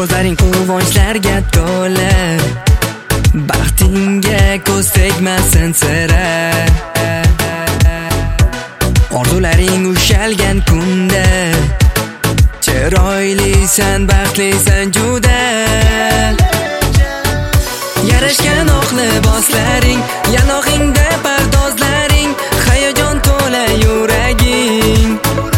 ko'zlaring quvonchlarga to'la, baxtingga ko'z tegmasin sira. Orzularing ushalgan kunda chiroylisan, baxtlisan juda. Yarashgan oq liboslaring, yanog'ingda pardozlaring, hayajon to'la yuraging.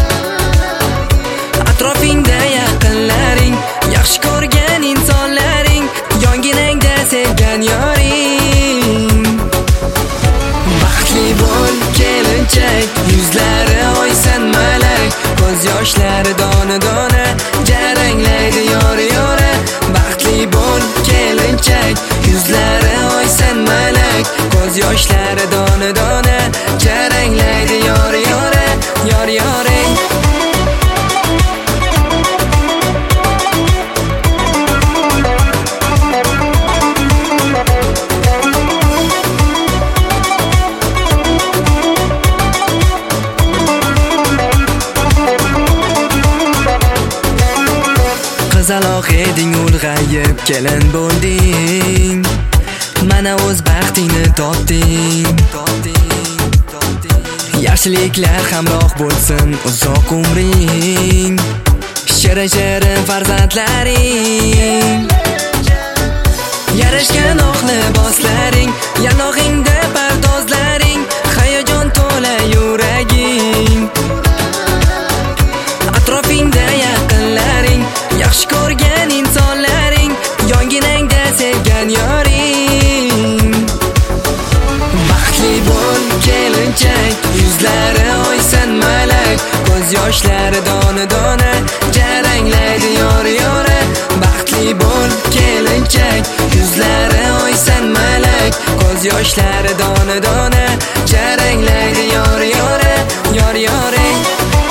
Atrofingda yaqinlaring, yaxshi ko'rgan insonlaring, yonginangda sevgan yoring. Baxtli bo'l kelinchak, yuzlari oysan malak, ko'z yoshlari dona-dona jaranglaydi yor-yora. Baxtli bo'l kelinchak, yuzlari oysan malak, ko'z yoshlari dona-dona jaranglaydi yor-yora, yor-yoring. Qizaloq eding, ulg'ayib kelin bo'lding, mana o'z baxtingni topding. Yaxshiliklar hamroh bo'lsin uzoq umring, shirin-shirin farzandlaring. Yarashgan oq liboslaring, yanog'ingda pardozlaring, hayajon to'la yuraging. Atrofingda yaqinlaring, yaxshi ko'rgan insonlaring, yonginangda sevgan yoring. Baxtli bo'l kelinchak, yuzlari oysan malak, ko'z yoshlari dona-dona jaranglaydi yor-yora. Baxtli bo'l kelinchak, yuzlari oysan malak, ko'z yoshlari dona-dona jaranglaydi yor-yora, yor-yoring.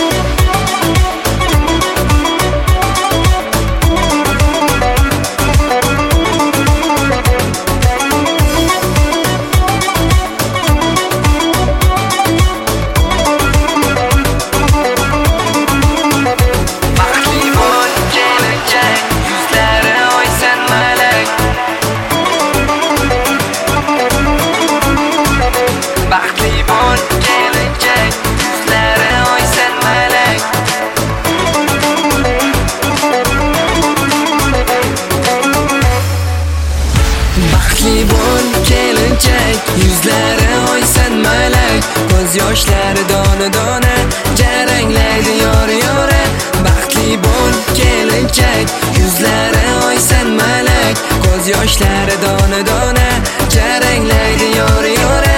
Baxtli bo'l kelinchak, yuzlari oysan malak, ko'z yoshlari dona-dona jaranglaydi yor-yora. Baxtli bo'l kelinchak, yuzlari oysan malak, ko'z yoshlari dona-dona jaranglaydi yor-yora.